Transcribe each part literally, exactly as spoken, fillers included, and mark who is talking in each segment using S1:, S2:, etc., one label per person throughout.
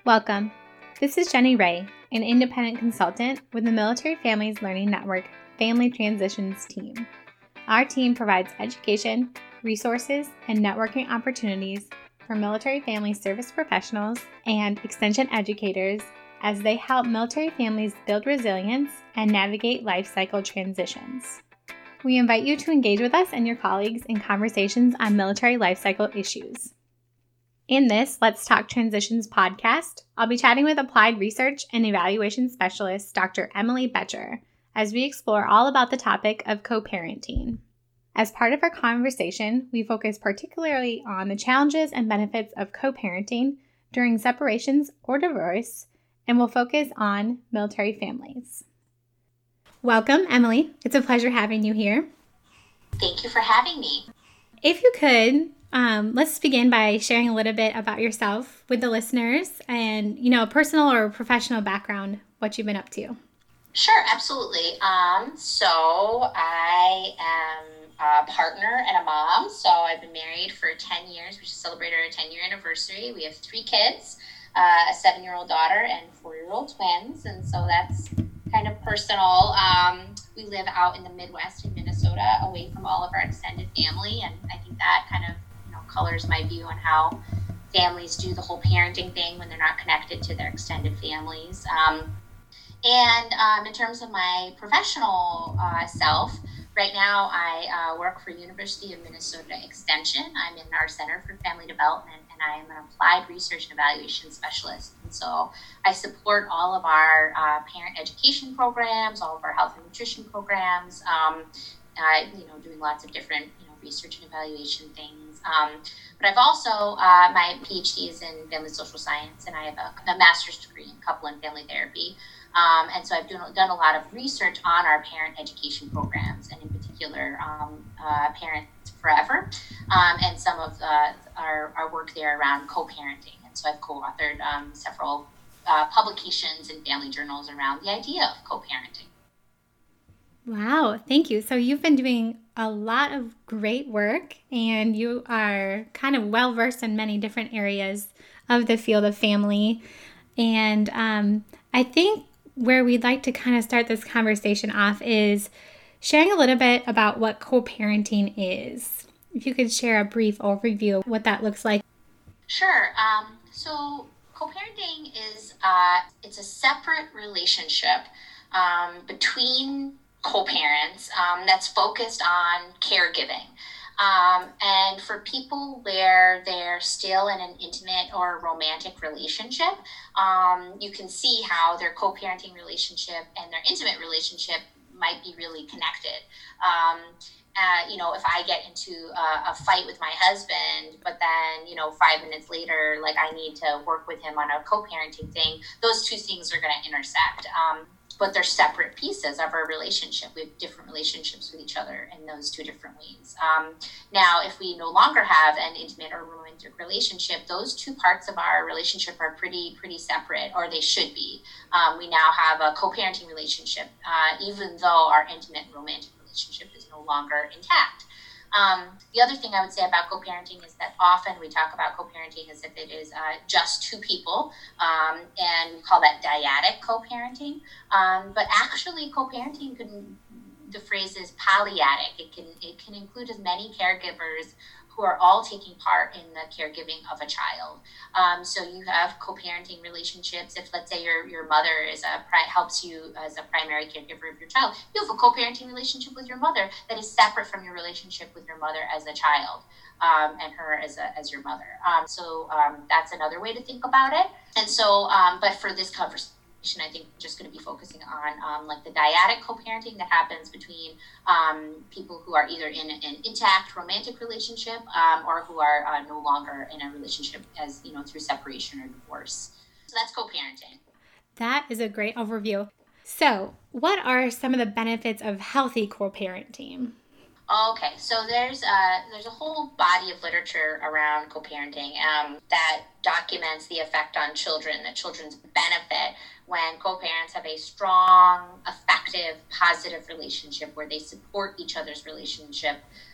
S1: Welcome. This is Jenny Ray, an independent consultant with the Military Families Learning Network Family Transitions team. Our team provides education, resources, and networking opportunities for military family service professionals and extension educators as they help military families build resilience and navigate life cycle transitions. We invite you to engage with us and your colleagues in conversations on military life cycle issues. In this Let's Talk Transitions podcast, I'll be chatting with Applied Research and Evaluation Specialist Doctor Emily Boettcher as we explore all about the topic of co-parenting. As part of our conversation, we focus particularly on the challenges and benefits of co-parenting during separations or divorce, and we'll focus on military families. Welcome, Emily. It's a pleasure having you here.
S2: Thank you for having me.
S1: If you could, um, let's begin by sharing a little bit about yourself with the listeners and, you know, personal or professional background, what you've been up to.
S2: Sure, absolutely. Um, so I am a partner and a mom. So I've been married for ten years. We just celebrated our ten-year anniversary. We have three kids, uh, a seven-year-old daughter and four-year-old twins. And so that's kind of personal. Um, we live out in the Midwest in Minnesota, away from all of our extended family. And I think that kind of, you know, colors my view on how families do the whole parenting thing when they're not connected to their extended families. Um, And um, in terms of my professional uh, self, right now I uh, work for University of Minnesota Extension. I'm in our Center for Family Development, and I am an applied research and evaluation specialist. And so I support all of our uh, parent education programs, all of our health and nutrition programs, um, uh, you know, doing lots of different, you know, research and evaluation things. Um, but I've also, uh, my PhD is in family social science, and I have a, a master's degree in couple and family therapy. Um, and so I've done, done a lot of research on our parent education programs, and in particular, um, uh, Parents Forever, um, and some of uh, our, our work there around co-parenting. And so I've co-authored um, several uh, publications in family journals around the idea of co-parenting.
S1: Wow, thank you. So you've been doing a lot of great work, and you are kind of well-versed in many different areas of the field of family. And um, I think where we'd like to kind of start this conversation off is sharing a little bit about what co-parenting is. If you could share a brief overview of what that looks like.
S2: Sure. Um, so co-parenting is uh, it's a separate relationship um, between co-parents um, that's focused on caregiving. Um, and for people where they're still in an intimate or romantic relationship, um, you can see how their co-parenting relationship and their intimate relationship might be really connected. Um, uh, you know, if I get into a, a fight with my husband, but then, you know, five minutes later, like I need to work with him on a co-parenting thing, those two things are going to intersect. Um, but they're separate pieces of our relationship. We have different relationships with each other in those two different ways. Um, now, if we no longer have an intimate or romantic relationship, those two parts of our relationship are pretty, pretty separate, or they should be. Um, we now have a co-parenting relationship, uh, even though our intimate and romantic relationship is no longer intact. Um, the other thing I would say about co-parenting is that often we talk about co-parenting as if it is uh, just two people, um, and we call that dyadic co-parenting. Um, but actually, co-parenting can, the phrase is polyadic. It can it can include as many caregivers who are all taking part in the caregiving of a child. Um, so you have co-parenting relationships. If, let's say, your, your mother is a helps you as a primary caregiver of your child, you have a co-parenting relationship with your mother that is separate from your relationship with your mother as a child, um, and her as a, as your mother. Um, so um, that's another way to think about it. And so, um, but for this conversation, I think we're just going to be focusing on um, like the dyadic co-parenting that happens between um, people who are either in an intact romantic relationship um, or who are uh, no longer in a relationship, as you know, through separation or divorce. So that's co-parenting.
S1: That is a great overview. So, what are some of the benefits of healthy co-parenting?
S2: Okay, so there's a, there's a whole body of literature around co-parenting um, that documents the effect on children, the children's benefit when co-parents have a strong, effective, positive relationship where they support each other's relationship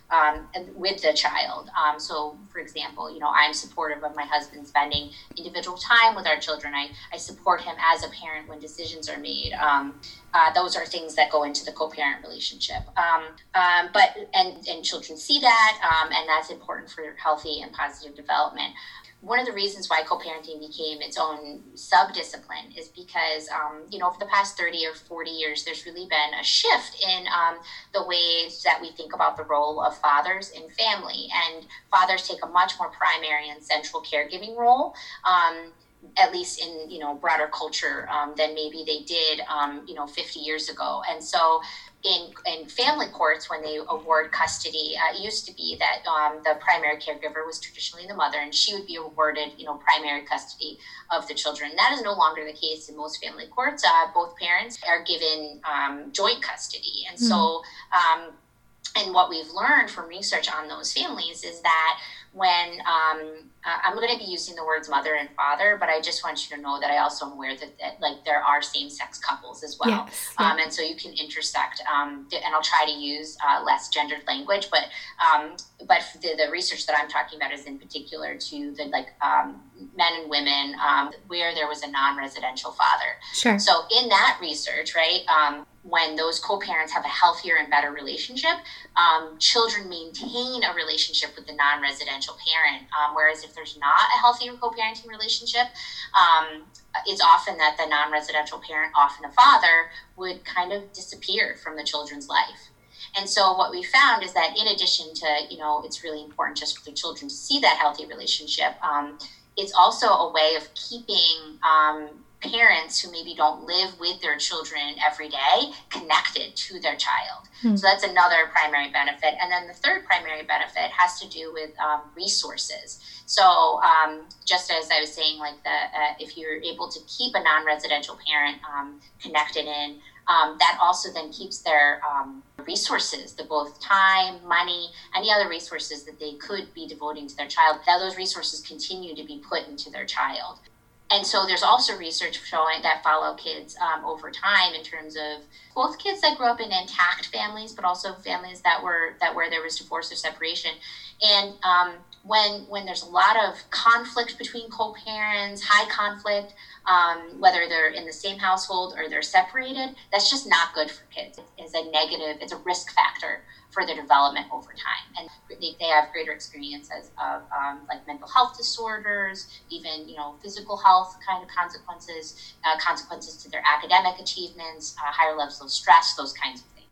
S2: um, with the child. Um, so, for example, you know, I'm supportive of my husband spending individual time with our children. I, I support him as a parent when decisions are made. Um, uh, those are things that go into the co-parent relationship. Um, um, but and, and children see that, um, and that's important for healthy and positive development. One of the reasons why co-parenting became its own sub-discipline is because, um, you know, for the past thirty or forty years, there's really been a shift in um, the ways that we think about the role of fathers in family. And fathers take a much more primary and central caregiving role, um, at least in, you know, broader culture um, than maybe they did, um, you know, fifty years ago. And so in in family courts, when they award custody, uh, it used to be that um, the primary caregiver was traditionally the mother, and she would be awarded, you know, primary custody of the children. That is no longer the case in most family courts. Uh, both parents are given um, joint custody. And mm. so, um, and what we've learned from research on those families is that when um, uh, I'm going to be using the words mother and father, but I just want you to know that I also am aware that, that like there are same-sex couples as well. Yes, yeah. um, and so you can intersect, um, and I'll try to use uh, less gendered language, but um, but the, the research that I'm talking about is in particular to the like um, men and women um, where there was a non-residential father.
S1: Sure.
S2: So in that research, right, um, when those co-parents have a healthier and better relationship, um, children maintain a relationship with the non-residential parent. Um, whereas if there's not a healthier co-parenting relationship, um, it's often that the non-residential parent, often a father, would kind of disappear from the children's life. And so what we found is that in addition to, you know, it's really important just for the children to see that healthy relationship, um, it's also a way of keeping um, parents who maybe don't live with their children every day connected to their child. Hmm. So that's another primary benefit. And then the third primary benefit has to do with um, resources. So um, just as I was saying, like the uh, if you're able to keep a non-residential parent um, connected in, um, that also then keeps their um, resources, the both time, money, any other resources that they could be devoting to their child, that those resources continue to be put into their child. And so there's also research showing that follow kids um, over time in terms of both kids that grew up in intact families, but also families that were that where there was divorce or separation. And um, when when there's a lot of conflict between co-parents, high conflict, um, whether they're in the same household or they're separated, that's just not good for kids. It's a negative, it's a risk factor for their development over time. And they, they have greater experiences of um, like mental health disorders, even, you know, physical health kind of consequences, uh, consequences to their academic achievements, uh, higher levels of stress, those kinds of things.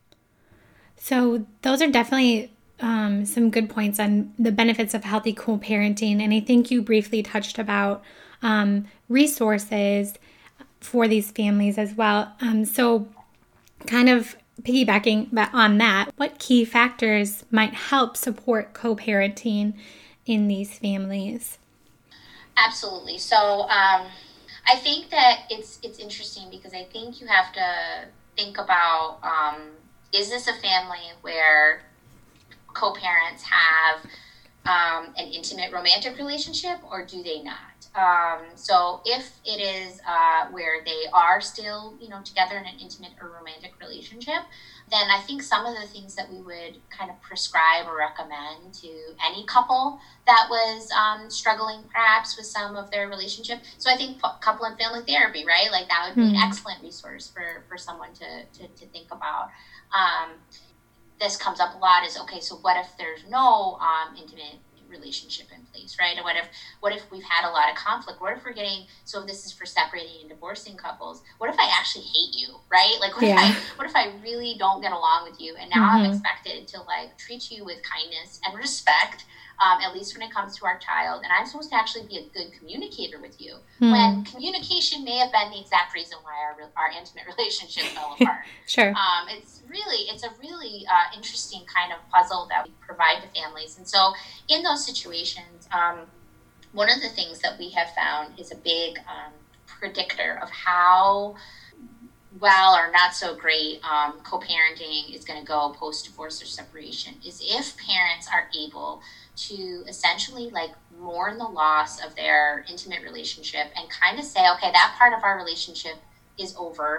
S1: So those are definitely um, some good points on the benefits of healthy co-parenting. And I think you briefly touched about um, resources for these families as well. Um, so kind of piggybacking on that, what key factors might help support co-parenting in these families?
S2: Absolutely. So um, I think that it's it's interesting because I think you have to think about, um, is this a family where co-parents have um, an intimate romantic relationship, or do they not? Um, so if it is uh, where they are still, you know, together in an intimate or romantic relationship, then I think some of the things that we would kind of prescribe or recommend to any couple that was um, struggling perhaps with some of their relationship. So I think couple and family therapy, right? Like that would be mm-hmm. an excellent resource for, for someone to, to, to think about. Um, this comes up a lot is, okay, so what if there's no um, intimate relationship in place, right? And what if what if we've had a lot of conflict? What if we're getting, so if this is for separating and divorcing couples, what if I actually hate you, right? Like what yeah. if I what if I really don't get along with you, and now mm-hmm. I'm expected to like treat you with kindness and respect, um, at least when it comes to our child, and I'm supposed to actually be a good communicator with you, mm. when communication may have been the exact reason why our our intimate relationship fell apart.
S1: Sure.
S2: Um, it's really it's a really uh, interesting kind of puzzle that we provide to families. And so in those situations, um, one of the things that we have found is a big um, predictor of how well or not so great um, co-parenting is going to go post-divorce or separation is if parents are able to essentially like mourn the loss of their intimate relationship and kind of say, okay, that part of our relationship is over.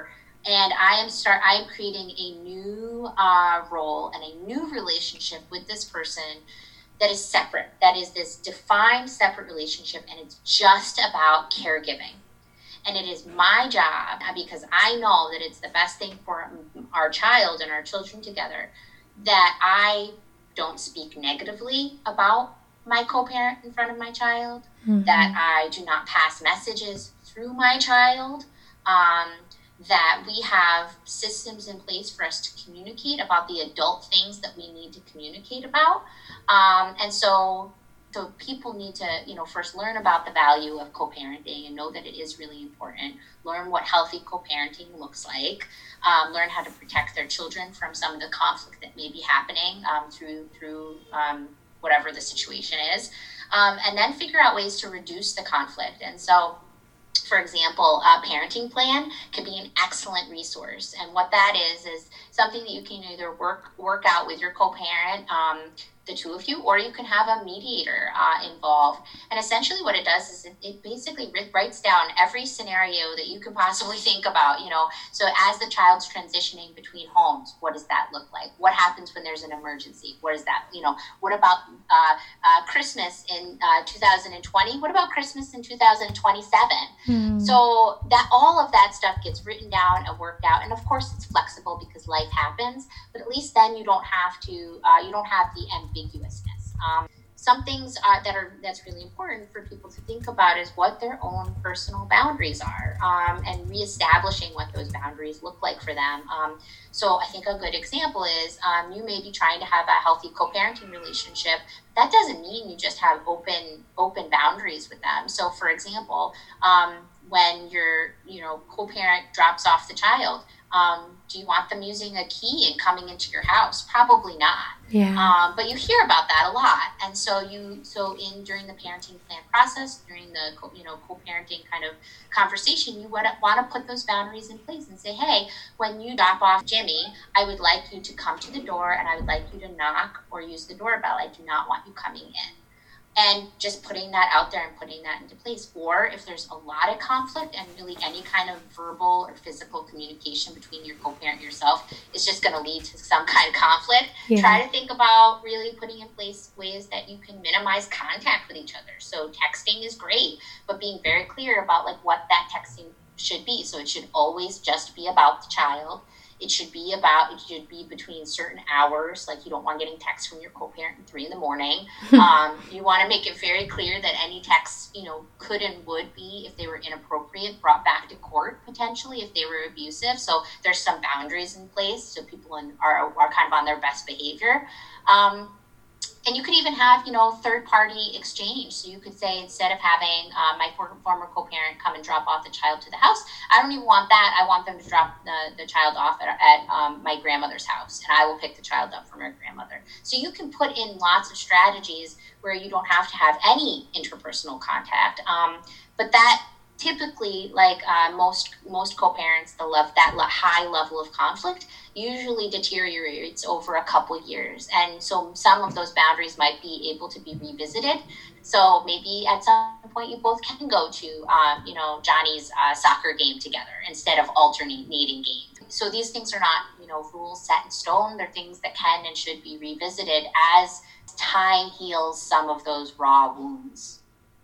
S2: and I am start I am creating a new uh, role and a new relationship with this person that is separate. That is this defined separate relationship, and it's just about caregiving. And it is my job, because I know that it's the best thing for our child and our children together, that I don't speak negatively about my co-parent in front of my child, mm-hmm. that I do not pass messages through my child, um, that we have systems in place for us to communicate about the adult things that we need to communicate about. Um, and so So people need to, you know, first learn about the value of co-parenting and know that it is really important. Learn what healthy co-parenting looks like. Um, learn how to protect their children from some of the conflict that may be happening um, through through um, whatever the situation is, um, and then figure out ways to reduce the conflict. And so, for example, a parenting plan could be an excellent resource. And what that is is something that you can either work work out with your co-parent, um, the two of you, or you can have a mediator uh, involved. And essentially what it does is it, it basically writes down every scenario that you could possibly think about, you know. So as the child's transitioning between homes, what does that look like? What happens when there's an emergency? What is that, you know, what about uh, uh, Christmas in uh, two thousand twenty? What about Christmas in two thousand twenty-seven? Mm. So that all of that stuff gets written down and worked out. And of course it's flexible because life happens, but at least then you don't have to, uh, you don't have the ambiguousness. Um, some things uh, that are that's really important for people to think about is what their own personal boundaries are, um, and reestablishing what those boundaries look like for them. Um, so I think a good example is um, you may be trying to have a healthy co-parenting relationship. That doesn't mean you just have open open boundaries with them. So for example, um, when your you know co-parent drops off the child, Um, do you want them using a key and coming into your house? Probably not.
S1: Yeah.
S2: Um, but you hear about that a lot, and so you so in during the parenting plan process, during the you know co-parenting kind of conversation, you want to want to put those boundaries in place and say, hey, when you drop off Jimmy, I would like you to come to the door, and I would like you to knock or use the doorbell. I do not want you coming in. And just putting that out there and putting that into place. Or if there's a lot of conflict and really any kind of verbal or physical communication between your co-parent and yourself is just going to lead to some kind of conflict, yeah. Try to think about really putting in place ways that you can minimize contact with each other. So texting is great, but being very clear about like what that texting should be. So it should always just be about the child. It should be about, it should be between certain hours. Like you don't want getting texts from your co-parent at three in the morning. Um, you want to make it very clear that any texts, you know, could and would be, if they were inappropriate, brought back to court potentially if they were abusive. So there's some boundaries in place so people in, are, are kind of on their best behavior. Um, And you could even have, you know, third-party exchange. So you could say, instead of having uh, my former co-parent come and drop off the child to the house, I don't even want that. I want them to drop the, the child off at, at um, my grandmother's house, and I will pick the child up from her grandmother. So you can put in lots of strategies where you don't have to have any interpersonal contact. Um, but that typically, like uh, most most co-parents, the love that high level of conflict usually deteriorates over a couple years, and so some of those boundaries might be able to be revisited. So maybe at some point you both can go to, uh, you know, Johnny's uh, soccer game together instead of alternating games. So these things are not, you know, rules set in stone. They're things that can and should be revisited as time heals some of those raw wounds.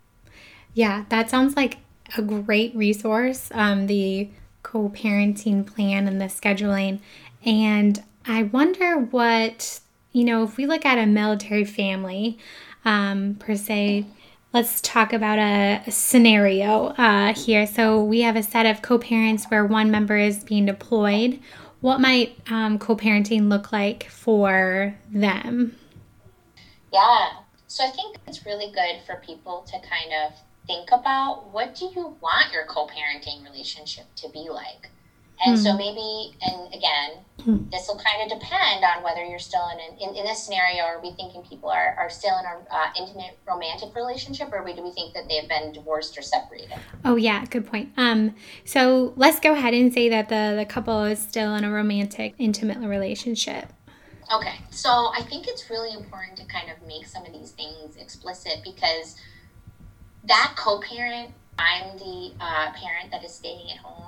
S1: Yeah, that sounds like a great resource, um, the co-parenting plan and the scheduling. And I wonder what, you know, if we look at a military family, um, per se, let's talk about a, a scenario uh, here. So we have a set of co-parents where one member is being deployed. What might um, co-parenting look like for them?
S2: Yeah, so I think it's really good for people to kind of think about, what do you want your co-parenting relationship to be like? And mm. so maybe, and again, mm. this will kind of depend on whether you're still in an, in, in this scenario, are we thinking people are, are still in an uh, intimate romantic relationship, or do we think that they've been divorced or separated?
S1: Oh yeah, good point. Um, so let's go ahead and say that the, the couple is still in a romantic, intimate relationship.
S2: Okay, so I think it's really important to kind of make some of these things explicit, because that co-parent, I'm the uh, parent that is staying at home.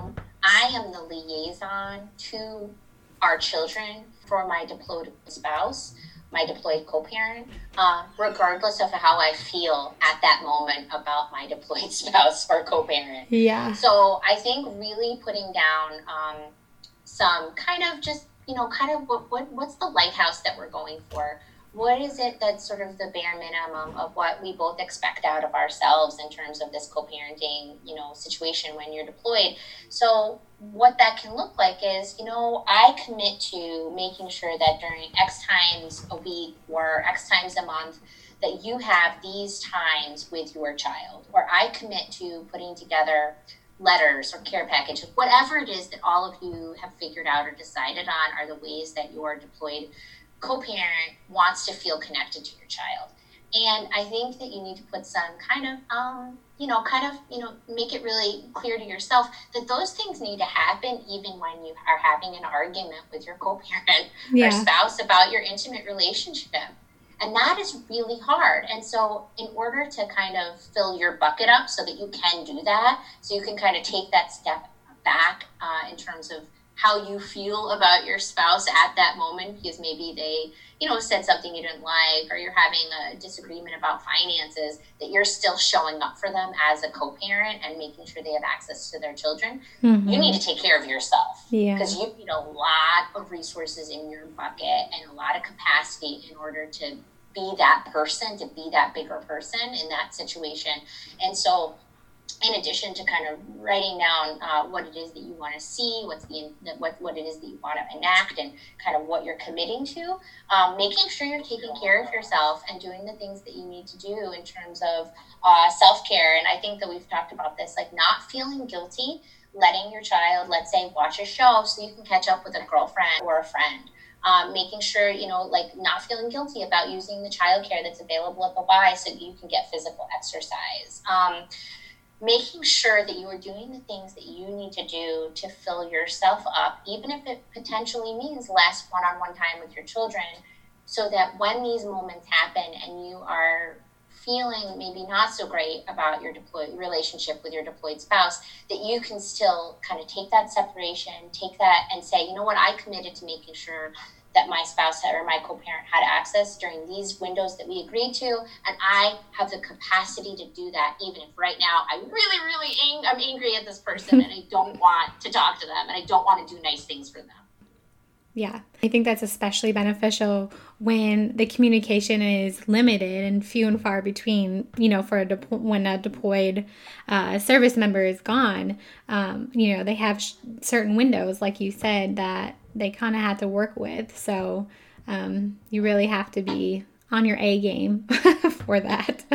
S2: I am the liaison to our children for my deployed spouse, my deployed co-parent, uh, regardless of how I feel at that moment about my deployed spouse or co-parent.
S1: Yeah.
S2: So I think really putting down um, some kind of just, you know, kind of what, what what's the lighthouse that we're going for? What is it that's sort of the bare minimum of what we both expect out of ourselves in terms of this co-parenting, you know, situation when you're deployed? So what that can look like is, you know, I commit to making sure that during X times a week or X times a month that you have these times with your child, or I commit to putting together letters or care packages, whatever it is that all of you have figured out or decided on are the ways that your deployed co-parent wants to feel connected to your child. And I think that you need to put some kind of, um, you know, kind of, you know, make it really clear to yourself that those things need to happen even when you are having an argument with your co-parent yeah. or spouse about your intimate relationship. And that is really hard. And so in order to kind of fill your bucket up so that you can do that, so you can kind of take that step back uh, in terms of how you feel about your spouse at that moment, because maybe they, you know, said something you didn't like, or you're having a disagreement about finances, that you're still showing up for them as a co-parent and making sure they have access to their children. Mm-hmm. You need to take care of yourself because yeah. you need a lot of resources in your bucket and a lot of capacity in order to be that person, to be that bigger person in that situation. And so in addition to kind of writing down uh, what it is that you want to see, what's the what what it is that you want to enact, and kind of what you're committing to, um, making sure you're taking care of yourself and doing the things that you need to do in terms of uh, self-care. And I think that we've talked about this, like not feeling guilty, letting your child, let's say, watch a show so you can catch up with a girlfriend or a friend. Um, making sure, you know, like not feeling guilty about using the childcare that's available at the Y so you can get physical exercise. Um, making sure that you are doing the things that you need to do to fill yourself up, even if it potentially means less one-on-one time with your children, so that when these moments happen and you are feeling maybe not so great about your deployed relationship with your deployed spouse, that you can still kind of take that separation, take that and say, you know what, I committed to making sure that my spouse or my co-parent had access during these windows that we agreed to, and I have the capacity to do that, even if right now I'm really, really ang- I'm angry at this person and I don't want to talk to them and I don't want to do nice things for them.
S1: Yeah, I think that's especially beneficial when the communication is limited and few and far between, you know, for a de- when a deployed uh, service member is gone. Um, you know, they have sh- certain windows, like you said, that they kind of have to work with. So um, you really have to be on your A game for that.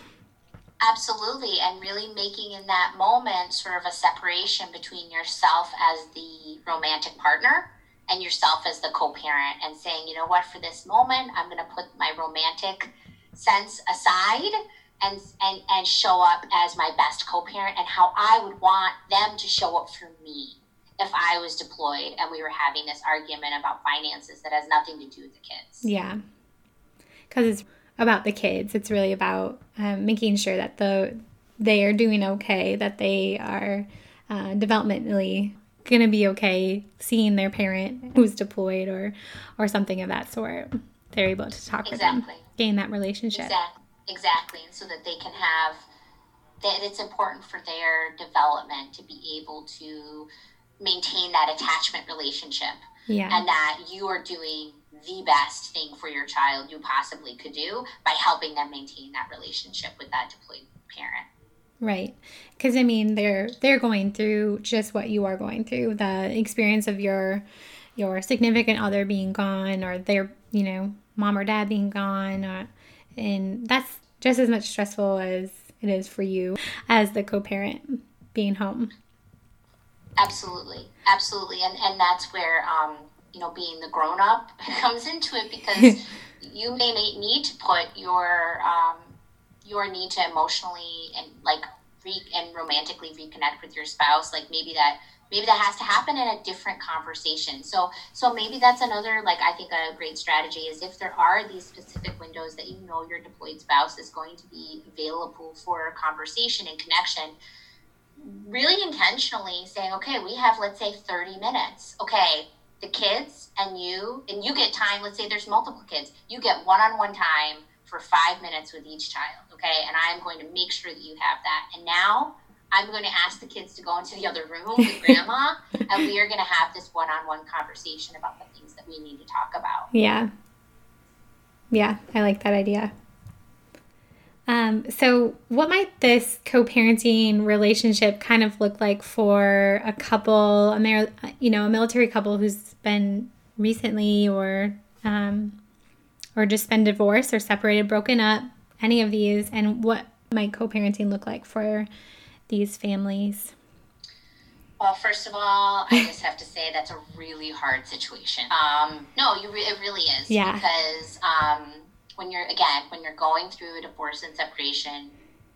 S2: Absolutely. And really making in that moment sort of a separation between yourself as the romantic partner and yourself as the co-parent, and saying, you know what, for this moment, I'm going to put my romantic sense aside and, and, and show up as my best co-parent and how I would want them to show up for me if I was deployed and we were having this argument about finances that has nothing to do with the kids.
S1: Yeah. Because it's about the kids. It's really about um, making sure that the they are doing okay, that they are uh, developmentally going to be okay seeing their parent who's deployed or or something of that sort. They're able to talk
S2: exactly.
S1: with them, gain that relationship.
S2: Exactly. Exactly. And so that they can have, that it's important for their development to be able to maintain that attachment relationship.
S1: Yeah.
S2: And that you are doing the best thing for your child you possibly could do by helping them maintain that relationship with that deployed parent.
S1: Right. Because, I mean, they're they're going through just what you are going through, the experience of your your significant other being gone, or their, you know, mom or dad being gone. Or, and that's just as much stressful as it is for you as the co-parent being home.
S2: Absolutely. Absolutely. And, and that's where, um, you know, being the grown-up comes into it, because you may need to put your um, your need to emotionally and like re- and romantically reconnect with your spouse. Like maybe that maybe that has to happen in a different conversation. So so maybe that's another, like, I think a great strategy is if there are these specific windows that you know your deployed spouse is going to be available for conversation and connection, really intentionally saying, okay, we have, let's say, thirty minutes. Okay, the kids and you, and you get time, let's say there's multiple kids, you get one-on-one time for five minutes with each child, okay? And I'm going to make sure that you have that. And now I'm going to ask the kids to go into the other room with grandma, and we are going to have this one-on-one conversation about the things that we need to talk about.
S1: Yeah. Yeah, I like that idea. Um, so what might this co-parenting relationship kind of look like for a couple, a mar- you know, a military couple who's been recently or um, or just been divorced or separated, broken up, any of these, and what might co-parenting look like for these families?
S2: Well, first of all, I just have to say that's a really hard situation. Um, no, you re- it really is.
S1: Yeah.
S2: Because um, when you're, again, when you're going through a divorce and separation,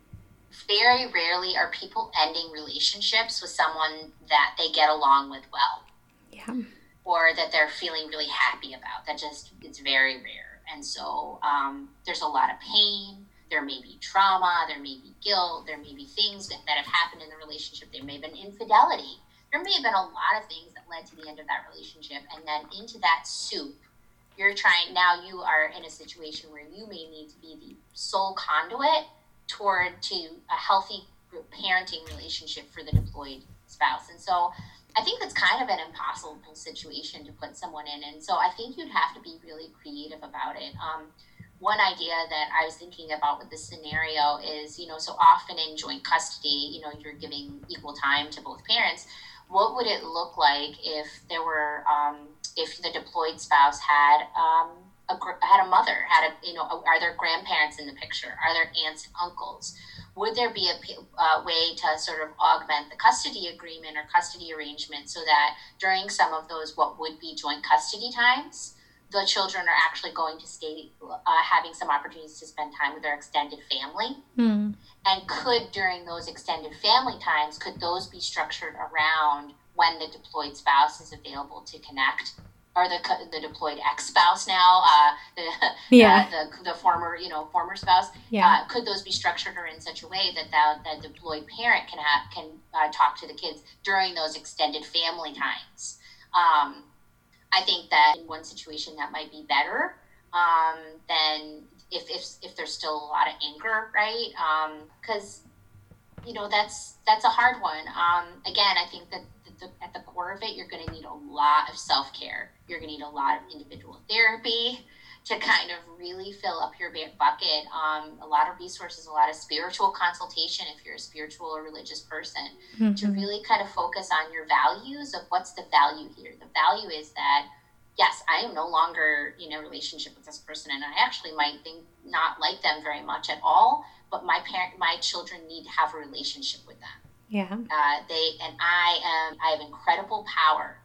S2: very rarely are people ending relationships with someone that they get along with well.
S1: Yeah.
S2: Or that they're feeling really happy about. That just, it's very rare. And so um, there's a lot of pain. There may be trauma, there may be guilt, there may be things that, that have happened in the relationship. There may have been infidelity. There may have been a lot of things that led to the end of that relationship. And then into that soup, you're trying, now you are in a situation where you may need to be the sole conduit toward to a healthy parenting relationship for the deployed spouse. And so I think that's kind of an impossible situation to put someone in. And so I think you'd have to be really creative about it. Um, One idea that I was thinking about with this scenario is, you know, so often in joint custody, you know, you're giving equal time to both parents. What would it look like if there were, um, if the deployed spouse had um, a had a mother, had a, you know, are there grandparents in the picture? Are there aunts and uncles? Would there be a uh, way to sort of augment the custody agreement or custody arrangement so that during some of those what would be joint custody times, the children are actually going to stay uh, having some opportunities to spend time with their extended family?
S1: Mm.
S2: And could, during those extended family times, could those be structured around when the deployed spouse is available to connect? Or the the deployed ex-spouse now, uh, the,
S1: yeah.
S2: uh, the the former, you know, former spouse.
S1: Yeah.
S2: Uh, could those be structured or in such a way that the, the deployed parent can have can uh, talk to the kids during those extended family times? Um, I think that in one situation that might be better um, than if, if if there's still a lot of anger, right? Because um, you know that's that's a hard one. Um, again, I think that the, at the core of it, you're going to need a lot of self-care. You're going to need a lot of individual therapy to kind of really fill up your bucket. Um, a lot of resources, a lot of spiritual consultation if you're a spiritual or religious person, mm-hmm. to really kind of focus on your values of what's the value here. The value is that, yes, I am no longer in a relationship with this person, and I actually might think not like them very much at all, but my parent, my children need to have a relationship with them.
S1: Yeah.
S2: Uh, they and I am. I have incredible power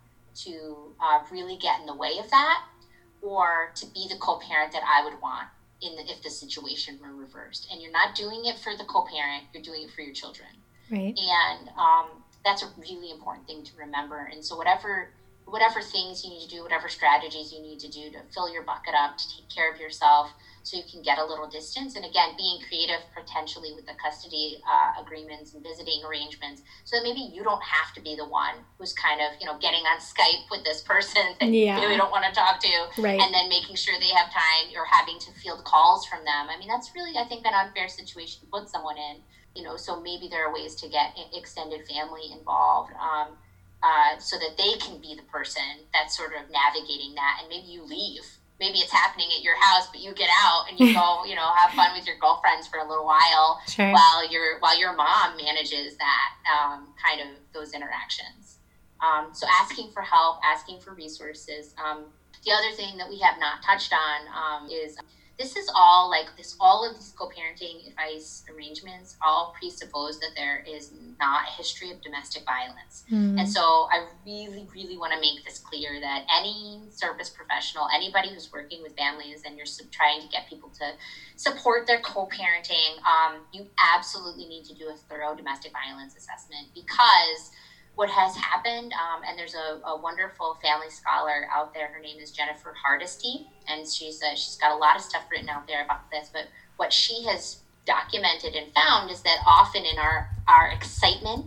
S2: to uh, really get in the way of that, or to be the co-parent that I would want in the, if the situation were reversed. And you're not doing it for the co-parent; you're doing it for your children.
S1: Right.
S2: And um, that's a really important thing to remember. And so, whatever whatever things you need to do, whatever strategies you need to do to fill your bucket up, to take care of yourself, so you can get a little distance. And again, being creative potentially with the custody uh, agreements and visiting arrangements, so that maybe you don't have to be the one who's kind of, you know, getting on Skype with this person that
S1: yeah.
S2: you really don't want to talk to,
S1: right.
S2: and then making sure they have time, or having to field calls from them. I mean, that's really, I think, an unfair situation to put someone in, you know, so maybe there are ways to get extended family involved, um, uh, so that they can be the person that's sort of navigating that. And maybe you leave. Maybe it's happening at your house, but you get out and you go, you know, have fun with your girlfriends for a little while,
S1: sure.
S2: while your while your mom manages that um, kind of those interactions. Um, so asking for help, asking for resources. Um, the other thing that we have not touched on um, is this is all like this. All of these co-parenting advice arrangements all presuppose that there is not a history of domestic violence. Mm-hmm. And so I really, really want to make this clear that any service professional, anybody who's working with families and you're trying to get people to support their co-parenting, um, you absolutely need to do a thorough domestic violence assessment, because what has happened, um, and there's a, a wonderful family scholar out there, her name is Jennifer Hardesty, and she's uh, she's got a lot of stuff written out there about this, but what she has documented and found is that often in our, our excitement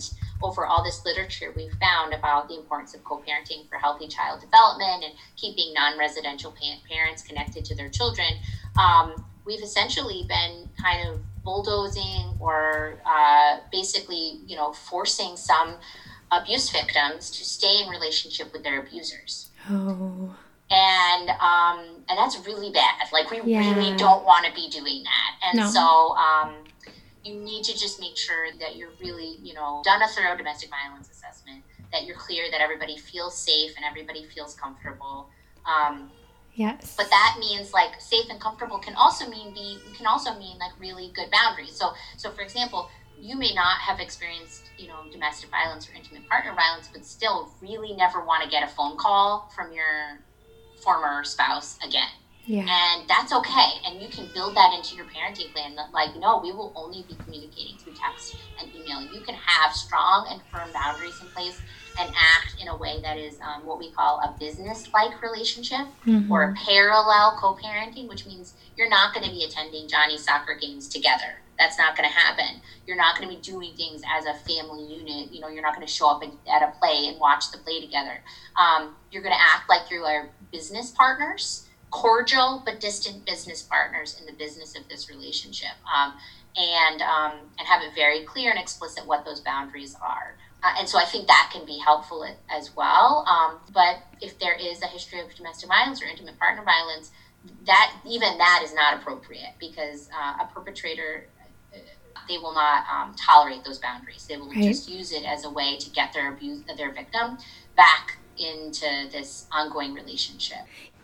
S2: over all this literature we've found about the importance of co-parenting for healthy child development and keeping non-residential pa- parents connected to their children, um, we've essentially been kind of bulldozing or uh, basically, you know, forcing some abuse victims to stay in relationship with their abusers.
S1: Oh.
S2: And um, and that's really bad. Like, we
S1: Yeah.
S2: really don't want to be doing that. And
S1: No.
S2: so um, you need to just make sure that you're really, you know, done a thorough domestic violence assessment, that you're clear that everybody feels safe and everybody feels comfortable. Um,
S1: Yes.
S2: But that means, like, safe and comfortable can also mean be can also mean like really good boundaries. So so for example, you may not have experienced, you know, domestic violence or intimate partner violence, but still really never want to get a phone call from your former spouse again.
S1: Yeah.
S2: And that's okay. And you can build that into your parenting plan. That, like, no, we will only be communicating through text and email. You can have strong and firm boundaries in place and act in a way that is um, what we call a business-like relationship,
S1: Mm-hmm.
S2: or a parallel co-parenting, which means you're not going to be attending Johnny's soccer games together. That's not going to happen. You're not going to be doing things as a family unit. You know, you're not going to show up in, at a play and watch the play together. Um, you're going to act like you are business partners, cordial but distant business partners in the business of this relationship, um, and um, and have it very clear and explicit what those boundaries are. Uh, and so I think that can be helpful as well. Um, but if there is a history of domestic violence or intimate partner violence, that even that is not appropriate, because uh, a perpetrator, uh, they will not um, tolerate those boundaries. They will
S1: Right.
S2: just use it as a way to get their abuse, their victim back into this ongoing relationship.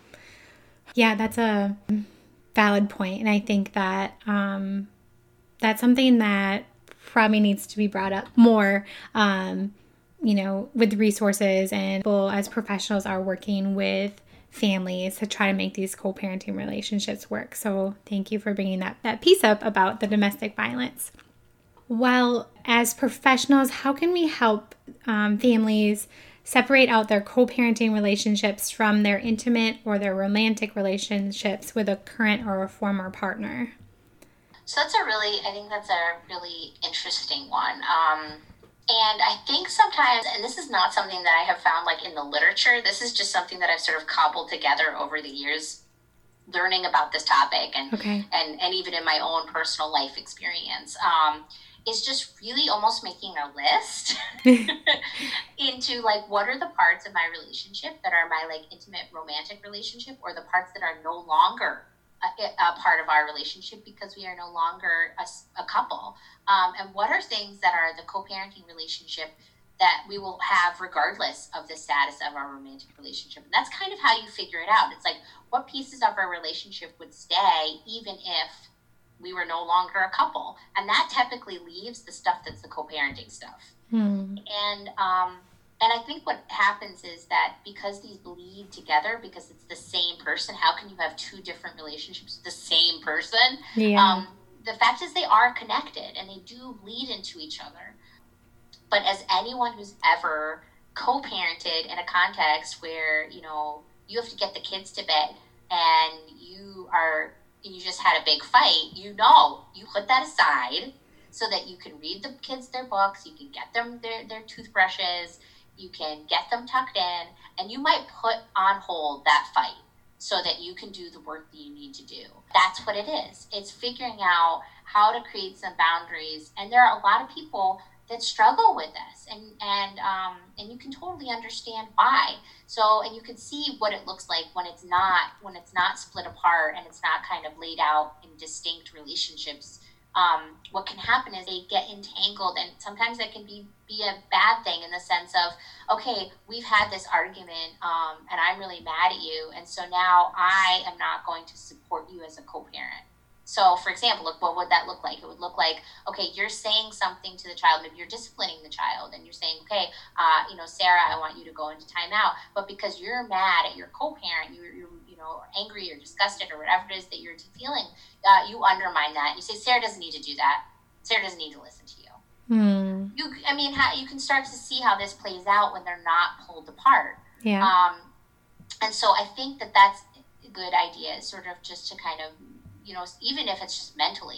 S1: Yeah, that's a valid point. And I think that um, that's something that probably needs to be brought up more, um, you know, with resources, and people as professionals are working with families to try to make these co-parenting relationships work. So thank you for bringing that, that piece up about the domestic violence. Well, as professionals, how can we help um, families separate out their co-parenting relationships from their intimate or their romantic relationships with a current or a former partner?
S2: So that's a really, I think that's a really interesting one. Um, and I think sometimes, and this is not something that I have found like in the literature, this is just something that I've sort of cobbled together over the years, learning about this topic and
S1: Okay.
S2: and, and even in my own personal life experience, um, is just really almost making a list into like, what are the parts of my relationship that are my like intimate romantic relationship, or the parts that are no longer a, a part of our relationship because we are no longer a, a couple, um, and what are things that are the co-parenting relationship that we will have regardless of the status of our romantic relationship. And that's kind of how you figure it out. It's like, what pieces of our relationship would stay even if we were no longer a couple? And that typically leaves the stuff that's the co-parenting stuff.
S1: Hmm.
S2: And um, and I think what happens is that because these bleed together, because it's the same person, how can you have two different relationships with the same person?
S1: Yeah.
S2: Um, the fact is they are connected and they do bleed into each other. But as anyone who's ever co-parented in a context where, you know, you have to get the kids to bed and you are, you just had a big fight, you know, you put that aside so that you can read the kids their books, you can get them their, their toothbrushes, you can get them tucked in, and you might put on hold that fight so that you can do the work that you need to do. That's what it is. It's figuring out how to create some boundaries. And there are a lot of people that struggle with this, and and um, and you can totally understand why. So, and you can see what it looks like when it's not when it's not split apart and it's not kind of laid out in distinct relationships. Um, what can happen is they get entangled, and sometimes that can be be a bad thing in the sense of, okay, we've had this argument, um, and I'm really mad at you, and so now I am not going to support you as a co-parent. So, for example, look, what would that look like? It would look like, okay, you're saying something to the child. Maybe you're disciplining the child, and you're saying, okay, uh, you know, Sarah, I want you to go into timeout. But because you're mad at your co-parent, you're, you're you know, angry or disgusted or whatever it is that you're feeling, uh, you undermine that. You say, Sarah doesn't need to do that. Sarah doesn't need to listen to you.
S1: Hmm.
S2: You, I mean, how, you can start to see how this plays out when they're not pulled apart.
S1: Yeah.
S2: Um, and so I think that that's a good idea, sort of just to kind of, you know, even if it's just mentally,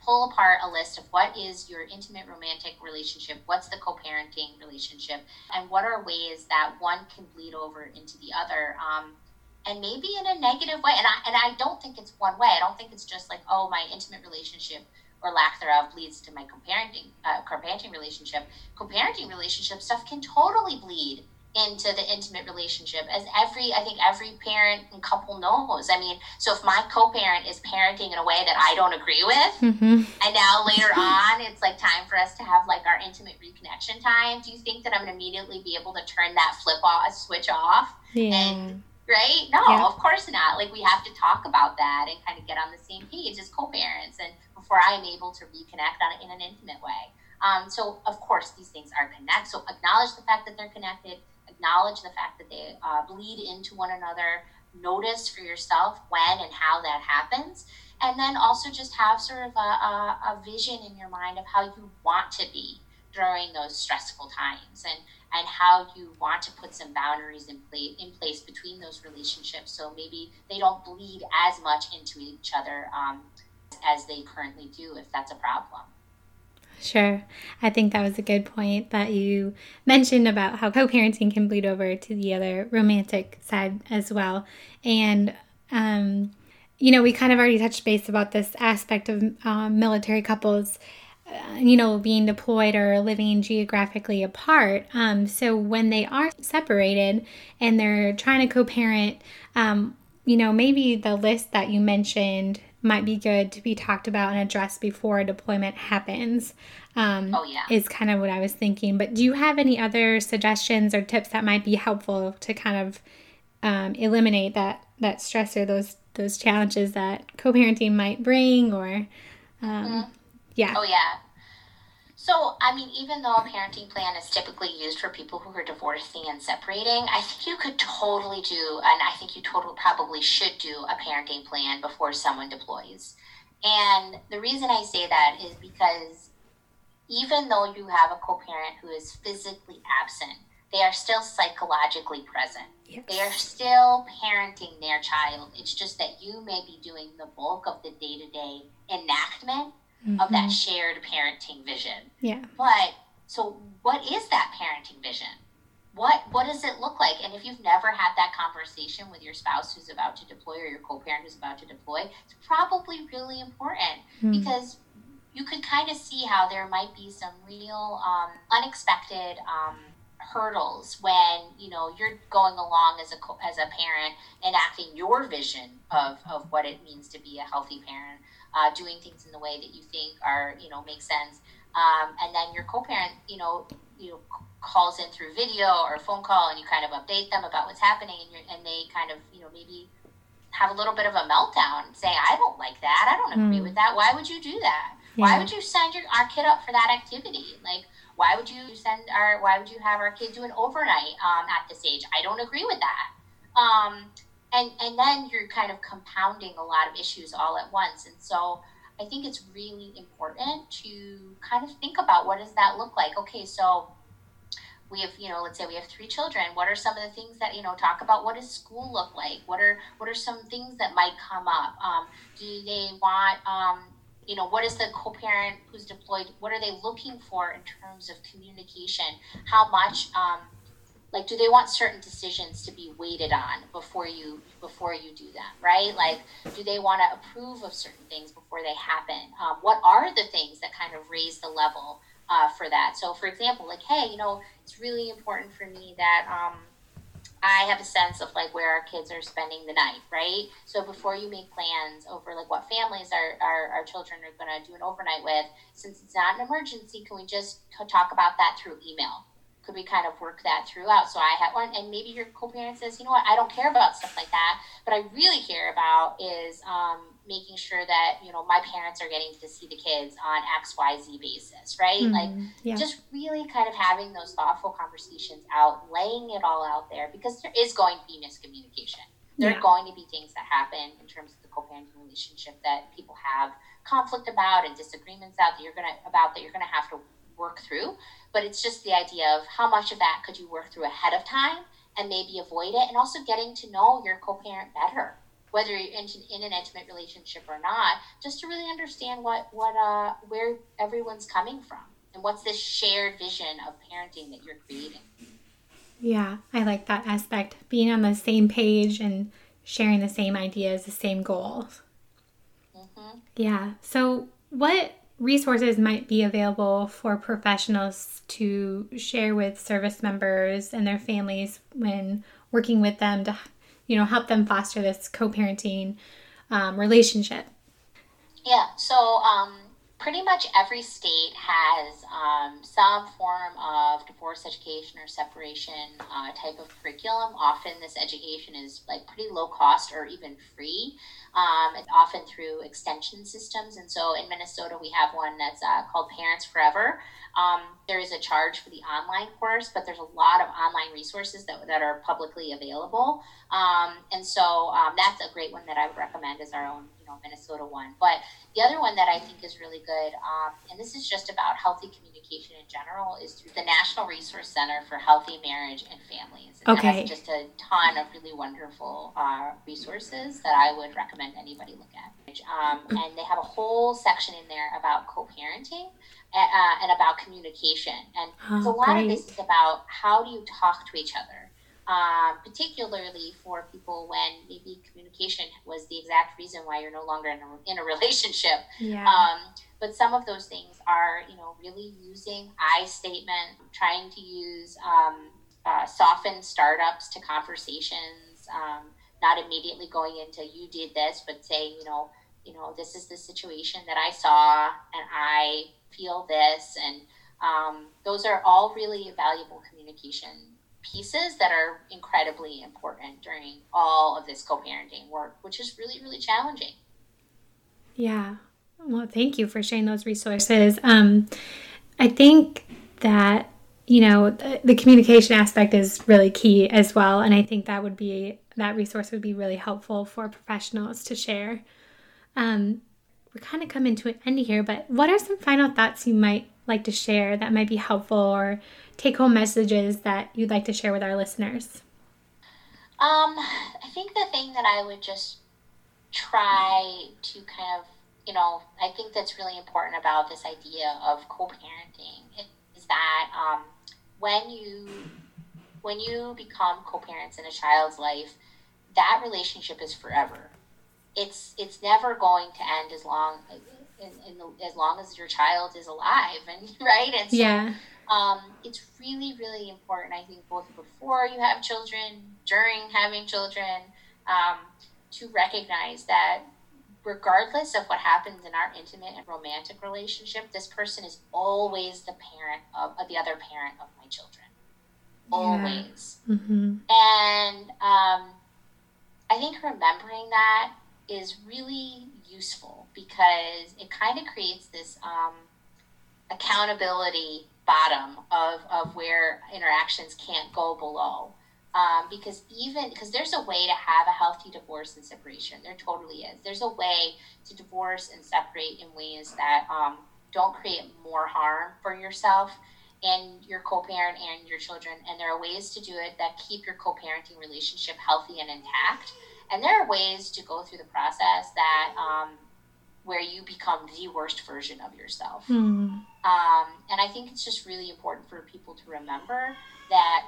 S2: pull apart a list of what is your intimate romantic relationship, what's the co-parenting relationship, and what are ways that one can bleed over into the other, um, and maybe in a negative way. And I, and I don't think it's one way. I don't think it's just like, oh, my intimate relationship or lack thereof bleeds to my co-parenting, uh, co-parenting relationship. Co-parenting relationship stuff can totally bleed into the intimate relationship, as every, I think every parent and couple knows. I mean, so if my co-parent is parenting in a way that I don't agree with, mm-hmm. and now later on, it's like time for us to have like our intimate reconnection time, do you think that I'm gonna immediately be able to turn that flip off, switch off?
S1: Yeah.
S2: And right? No, yeah. Of course not. Like, we have to talk about that and kind of get on the same page as co-parents, and before I'm able to reconnect on it in an intimate way. Um, so of course these things are connected. So acknowledge the fact that they're connected. Acknowledge the fact that they uh, bleed into one another. Notice for yourself when and how that happens. And then also just have sort of a, a, a vision in your mind of how you want to be during those stressful times, and, and how you want to put some boundaries in, play, in place between those relationships, so maybe they don't bleed as much into each other um, as they currently do, if that's a problem.
S1: Sure. I think that was a good point that you mentioned about how co-parenting can bleed over to the other romantic side as well. And, um, you know, we kind of already touched base about this aspect of um, military couples, uh, you know, being deployed or living geographically apart. Um, so when they are separated and they're trying to co-parent, um, you know, maybe the list that you mentioned might be good to be talked about and addressed before a deployment happens. Um,
S2: oh, yeah.
S1: Is kind of what I was thinking. But do you have any other suggestions or tips that might be helpful to kind of um, eliminate that, that stress or those those challenges that co-parenting might bring? Or, um,
S2: mm-hmm.
S1: yeah.
S2: Oh, yeah. So, I mean, even though a parenting plan is typically used for people who are divorcing and separating, I think you could totally do, and I think you totally probably should do a parenting plan before someone deploys. And the reason I say that is because even though you have a co-parent who is physically absent, they are still psychologically present.
S1: Yes.
S2: They are still parenting their child. It's just that you may be doing the bulk of the day-to-day enactment mm-hmm. of that shared parenting vision.
S1: Yeah.
S2: But so what is that parenting vision? What what does it look like? And if you've never had that conversation with your spouse who's about to deploy, or your co-parent who's about to deploy, it's probably really important mm-hmm. because you could kind of see how there might be some real um, unexpected um, hurdles when, you know, you're going along as a as a parent, enacting your vision of, of what it means to be a healthy parent, uh, doing things in the way that you think are, you know, make sense. Um, and then your co-parent, you know, you know, calls in through video or phone call, and you kind of update them about what's happening, and, you're, and they kind of, you know, maybe have a little bit of a meltdown and say, I don't like that. I don't agree mm. with that. Why would you do that? Yeah. Why would you send your our kid up for that activity? Like, why would you send our, why would you have our kid do an overnight um, at this age? I don't agree with that. Um, and, and then you're kind of compounding a lot of issues all at once. And so I think it's really important to kind of think about, what does that look like? Okay, so we have, you know, let's say we have three children. What are some of the things that, you know, talk about, what does school look like? What are, what are some things that might come up? Um, do they want, um, you know, what is the co-parent who's deployed, what are they looking for in terms of communication? How much, um, like, do they want certain decisions to be weighted on before you, before you do them, right? Like, do they want to approve of certain things before they happen? Um, what are the things that kind of raise the level uh, for that? So, for example, like, hey, you know, it's really important for me that, um, I have a sense of like where our kids are spending the night, right? So before you make plans over like what families our, our, our children are going to do an overnight with, since it's not an emergency, can we just talk about that through email? Could we kind of work that throughout? So I have one, and maybe your co-parent says, you know what, I don't care about stuff like that. What I really care about is um, making sure that, you know, my parents are getting to see the kids on X Y Z basis, right? Mm-hmm. Like yeah. just really kind of having those thoughtful conversations out, laying it all out there, because there is going to be miscommunication. There yeah. are going to be things that happen in terms of the co-parenting relationship that people have conflict about and disagreements out that you're gonna about that you're gonna have to work through. But it's just the idea of how much of that could you work through ahead of time and maybe avoid it, and also getting to know your co-parent better. whether you're in, in an intimate relationship or not, just to really understand what, what uh, where everyone's coming from and what's this shared vision of parenting that you're creating.
S1: Yeah, I like that aspect. Being on the same page and sharing the same ideas, the same goals. Mm-hmm. Yeah. So what resources might be available for professionals to share with service members and their families when working with them to, you know, help them foster this co-parenting um, relationship?
S2: Yeah. So um, pretty much every state has um, some form of divorce education or separation uh, type of curriculum. Often this education is like pretty low cost or even free, um, and often through extension systems. And so in Minnesota, we have one that's uh, called Parents Forever. Um, there is a charge for the online course, but there's a lot of online resources that, that are publicly available. Um, and so um, that's a great one that I would recommend as our own, you know, Minnesota one. But the other one that I think is really good, um, and this is just about healthy communication in general, is through the National Resource Center for Healthy Marriage and Families. And
S1: okay.
S2: It has just a ton of really wonderful uh, resources that I would recommend anybody look at. Um, and they have a whole section in there about co-parenting uh, and about communication. And
S1: oh,
S2: so a lot
S1: great.
S2: of this is about how do you talk to each other. Um, particularly for people when maybe communication was the exact reason why you're no longer in a, in a relationship.
S1: Yeah.
S2: Um, but some of those things are, you know, really using I statement, trying to use um, uh, softened startups to conversations, um, not immediately going into you did this, but saying, you know, you know, this is the situation that I saw and I feel this. And um, those are all really valuable communication pieces that are incredibly important during all of this co-parenting work, which is really, really challenging.
S1: Yeah. Well, thank you for sharing those resources. Um, I think that, you know, the, the communication aspect is really key as well. And I think that would be, that resource would be really helpful for professionals to share. Um, we're kind of coming to an end here, but what are some final thoughts you might like to share that might be helpful, or take-home messages that you'd like to share with our listeners?
S2: Um, I think the thing that I would just try to kind of, you know, I think that's really important about this idea of co-parenting is that um, when you when you become co-parents in a child's life, that relationship is forever. It's it's never going to end as long in, in the, as long as your child is alive, and right, and so,
S1: yeah.
S2: Um, it's really, really important, I think, both before you have children, during having children, um, to recognize that regardless of what happens in our intimate and romantic relationship, this person is always the parent of, of the other parent of my children. Always.
S1: Yeah. Mm-hmm.
S2: And um, I think remembering that is really useful because it kind of creates this um, accountability bottom of, of where interactions can't go below. Um, because even, because there's a way to have a healthy divorce and separation. There totally is. There's a way to divorce and separate in ways that um, don't create more harm for yourself and your co-parent and your children. And there are ways to do it that keep your co-parenting relationship healthy and intact. And there are ways to go through the process that um, where you become the worst version of yourself.
S1: Mm.
S2: Um, and I think it's just really important for people to remember that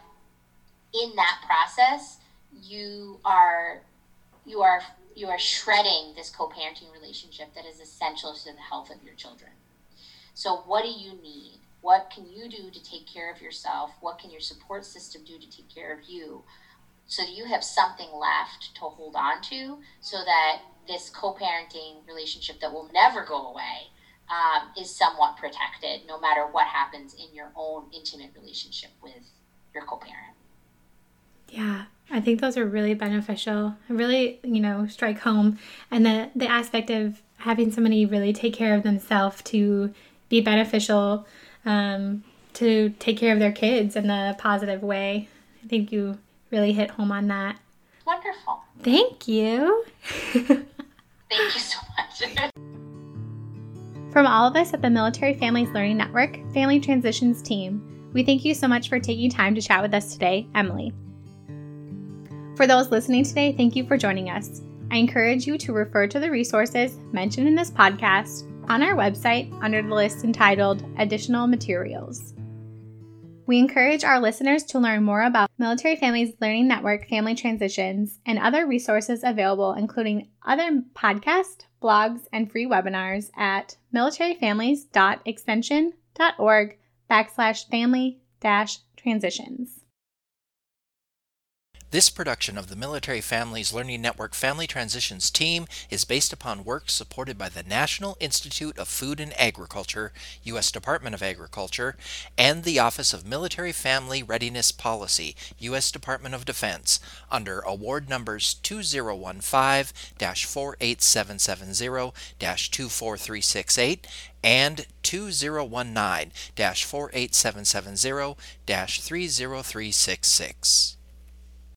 S2: in that process, you are you are you are shredding this co-parenting relationship that is essential to the health of your children. So what do you need? What can you do to take care of yourself? What can your support system do to take care of you? So that you have something left to hold on to so that this co-parenting relationship that will never go away um, is somewhat protected no matter what happens in your own intimate relationship with your co-parent.
S1: Yeah, I think those are really beneficial. Really, you know, strike home. And the, the aspect of having somebody really take care of themselves to be beneficial, um, to take care of their kids in a positive way. I think you really hit home on that.
S2: Wonderful.
S1: Thank you.
S2: Thank you so much.
S1: From all of us at the Military Families Learning Network Family Transitions team, we thank you so much for taking time to chat with us today, Emily. For those listening today, thank you for joining us. I encourage you to refer to the resources mentioned in this podcast on our website under the list entitled Additional Materials. We encourage our listeners to learn more about Military Families Learning Network Family Transitions and other resources available, including other podcasts, blogs, and free webinars at militaryfamilies.extension.org backslash family dash transitions.
S3: This production of the Military Families Learning Network Family Transitions team is based upon work supported by the National Institute of Food and Agriculture, U S Department of Agriculture, and the Office of Military Family Readiness Policy, U S Department of Defense, under award numbers two zero one five dash four eight seven seven zero dash two four three six eight and two zero one nine dash four eight seven seven zero dash three zero three six six.